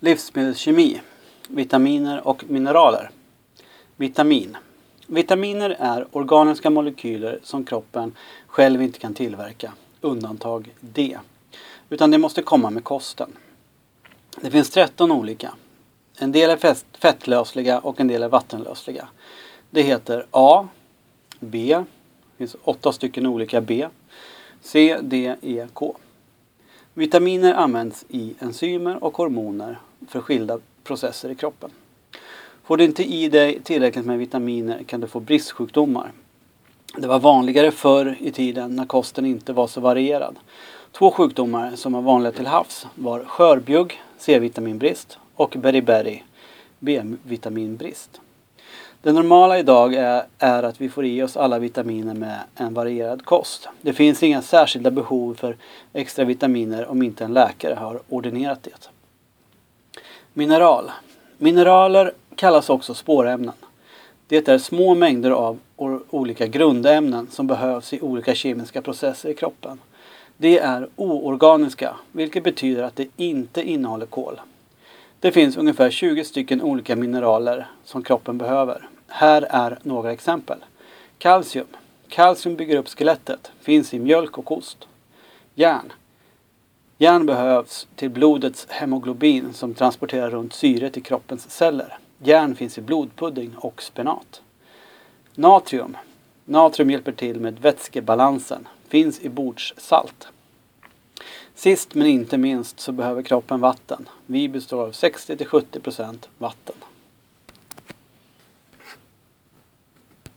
Livsmedelskemi, vitaminer och mineraler. Vitamin. Vitaminer är organiska molekyler som kroppen själv inte kan tillverka, undantag D. Utan det måste komma med kosten. Det finns 13 olika. En del är fettlösliga och en del är vattenlösliga. Det heter A, B, det finns 8 stycken olika B, C, D, E, K. Vitaminer används i enzymer och hormoner för skilda processer i kroppen. Får du inte i dig tillräckligt med vitaminer kan du få bristsjukdomar. Det var vanligare förr i tiden när kosten inte var så varierad. 2 sjukdomar som var vanliga till havs var skörbjugg, C-vitaminbrist, och beriberi, B-vitaminbrist. Det normala idag är att vi får i oss alla vitaminer med en varierad kost. Det finns inga särskilda behov för extra vitaminer om inte en läkare har ordinerat det. Mineral. Mineraler kallas också spårämnen. Det är små mängder av olika grundämnen som behövs i olika kemiska processer i kroppen. De är oorganiska, vilket betyder att de inte innehåller kol. Det finns ungefär 20 stycken olika mineraler som kroppen behöver. Här är några exempel. Kalcium. Kalcium bygger upp skelettet. Finns i mjölk och ost. Järn. Järn behövs till blodets hemoglobin som transporterar runt syret i kroppens celler. Järn finns i blodpudding och spenat. Natrium. Natrium hjälper till med vätskebalansen. Finns i bordssalt. Sist men inte minst så behöver kroppen vatten. Vi består av 60-70% vatten.